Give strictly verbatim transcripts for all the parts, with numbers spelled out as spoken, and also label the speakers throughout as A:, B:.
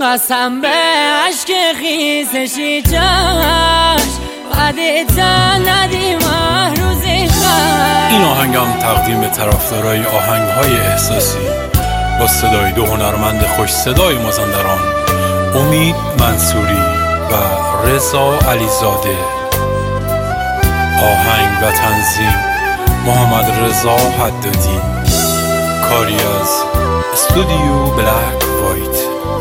A: قسم به عشق خیزشی جاش بعدیتا ندی محروزی خواهد.
B: این آهنگم تقدیم به طرفدارای آهنگ‌های احساسی با صدای دو هنرمند خوش صدای مازندران، امید منصوری و رضا علیزاده. آهنگ و تنظیم محمد رضا حدادی. کاری از استودیو بلک وایت.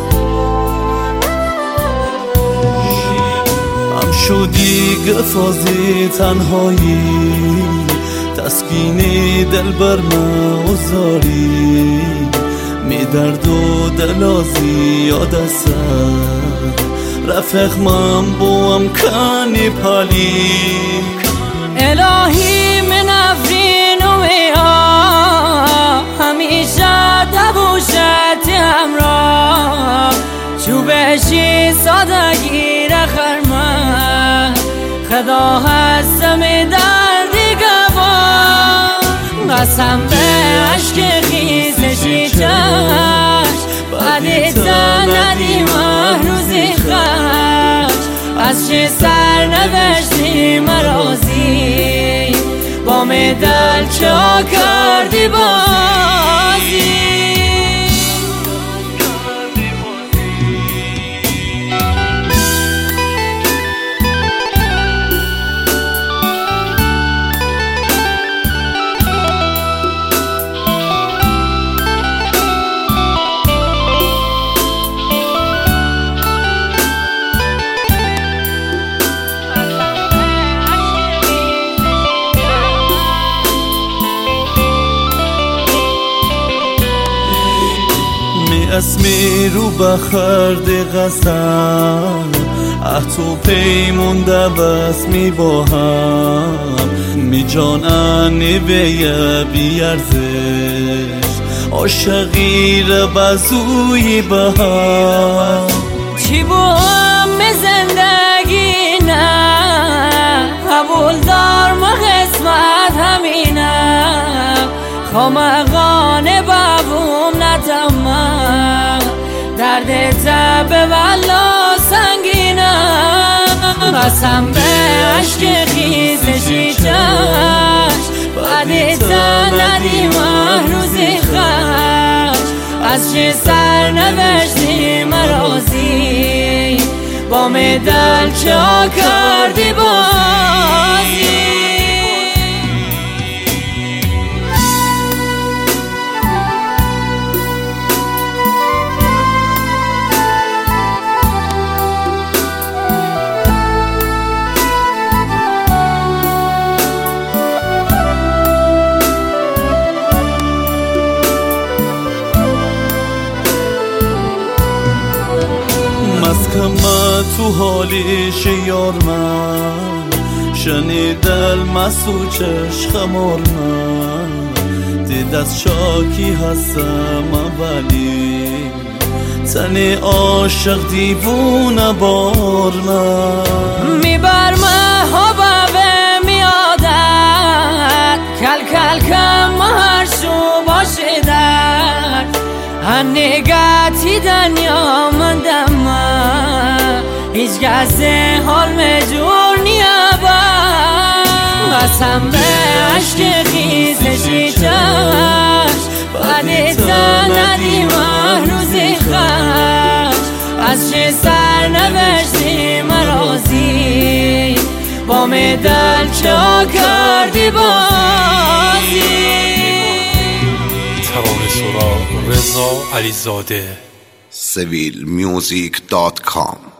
C: هم شدی گفازی تنهایی، تسکینی دل بر موزاری، می درد و دلازی یاد سر رفق من بوم کنی پالی.
A: الهی من افرین و میها همیشه دبوشت همراه، چوبشی سادگی را خرمن خدا هستم دردی گوان. قسم به عشق خیزشی جاش بعدیتا ندی محروزی خواهد. از چه سر نوشتی مرازی با مدل چا کردی بازی.
C: اسمی رو بخرد غزل احتو پیمون دوست می با هم می جانانی بیه بیارزش عاشقی را بزوی به هم.
A: چی بوم زندگی نه قبول دار ما قسمت همینم، خامقانه بابوم نتمم درد تب والا سنگینم. قسم به عشق خیزشی جاش بعدیتا ندی محروزی خواهد. از چه سر نوشتی مرازی با مدل چا کردی بازی.
C: مسکم تو حالیش یار من شنیدل مسو چشم مار من دید از شاکی هستم ولی تنی عاشق دیوونه بار من.
A: میبرمه ها بابه میادد کل کل کم هر شو باشدن هنگاتی دنیا من دمه هیچ گزه حال مجور نیابه. قسم به عشق خیزشی جاش بعدیتا ندی محروزی خواهد. از چه سر نوشتی مرازی با مدل چا کردی بازی.
B: ترانه سرا رضا علیزاده.
D: سویل میوزیک دات کام